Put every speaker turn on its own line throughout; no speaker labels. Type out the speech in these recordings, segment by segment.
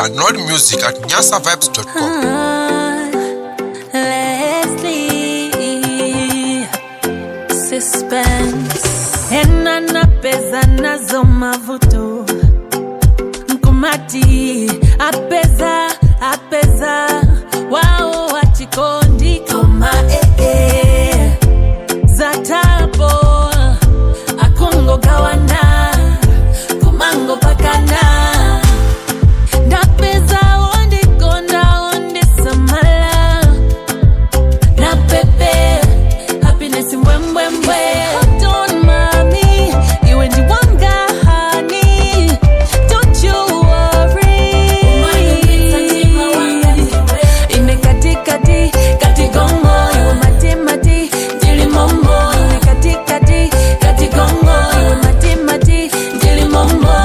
Download music at nyasavibes.com.
Leslie, suspense. Hena na pesa nazo mavuto. Nkumati, apeza, wao wachikondi koma Zatapo, akungo gawana, kumango pakana. Napeza onde konda onde samala. Na pepe, happiness mbwembwembwe. Hold on mami, you and the one guy honey. Don't you worry. Ine katikati, katigongo, you mati, jili mombo. Ine katikati, katigongo, you mati, jili mombo.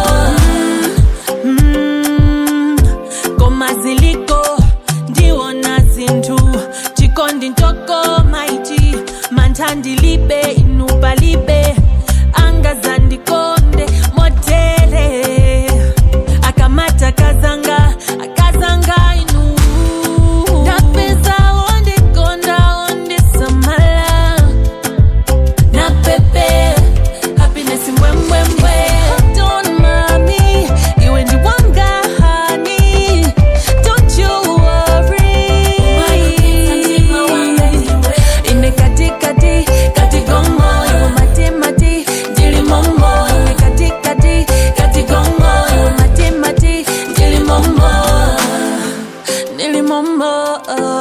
Ziliko ndiwona zintu chikondi ntoko maiti mantandi libe inupa libe anga zandikonde motere akamata kazanga inu napeza onde konda onde samala na pepe happiness mbwembwembwe. Hold on mami, you and the one guy Mombo,